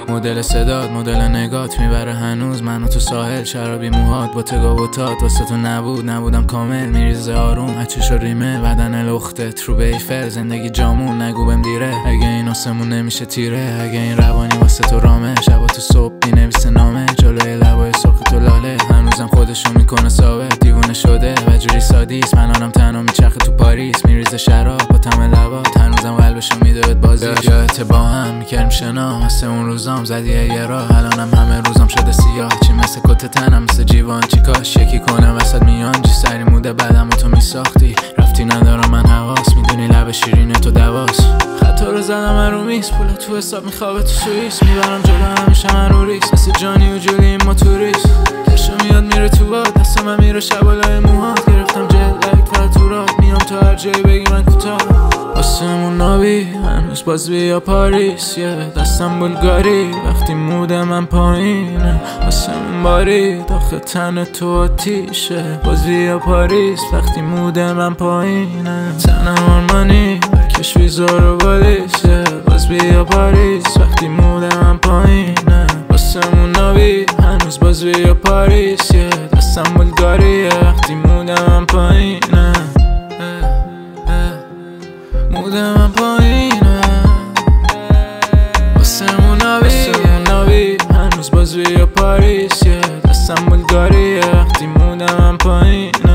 مدل صدات مدل نگات میبره هنوز منو تو ساحل، شرابی موهات با تگاوتات واسه تو نبودم کامل، میریزه آروم هچش و ریمه بدن لختت رو بیفل، زندگی جامون نگو بهم دیره، اگه این آسمون نمیشه تیره، اگه این روانی واسه تو رامه، شبا تو صبح بینویسه نامه جلوی لبای سرخ تو لاله، هنوزم خودشو میکنه ثابت، دیوونه شده و جوری سادیس، من آنم تنها میچرخه تو پاریس، میریزه شراب با طعم لبات، هنوزم قلبشو میده بهت بازی، یادت با هم میکردیم شنا مثل اون روزام، زدی یه راه الانم همه روزام شده سیاه، چی مثل کت تنم مثل جیوان، چی کاش یکی کنه وسط میان، چی سری موده بعدم تو میساختی، رفتی ندارم من حواس، میدونی لب شیرین تو دواس، خطا رو زدم من رو میز، پول تو حساب میخوابه تو سوئیس، میبرم جلو همیشه من رو ریس، مثل جانی و جولی ما توریست، کشو میاد میره تو باد، دست من میره شبالای موهات، گرفتم جلک فراتورات، میام تو هر جایی بگی من کوتاه، آسمون نابی هنوز باز بیا پاریس، دستم بلگاری وقتی مود من پایینه، آسمون باری داخل تن تو آتیشه، باز بیا پاریس وقتی مود من پایینه، تنم آرمانی بکش ویزا رو بالیشه، باز بیا پاریس وقتی مود من پایینه، آسمون نابی هنوز باز بیا پاریس، دستم بلگاری وقتی مود من پایینه، مود من پایینه، آسمون نابی هنوز باز بیا پاریس، دستم بلگاری وقتی مود من پایینه.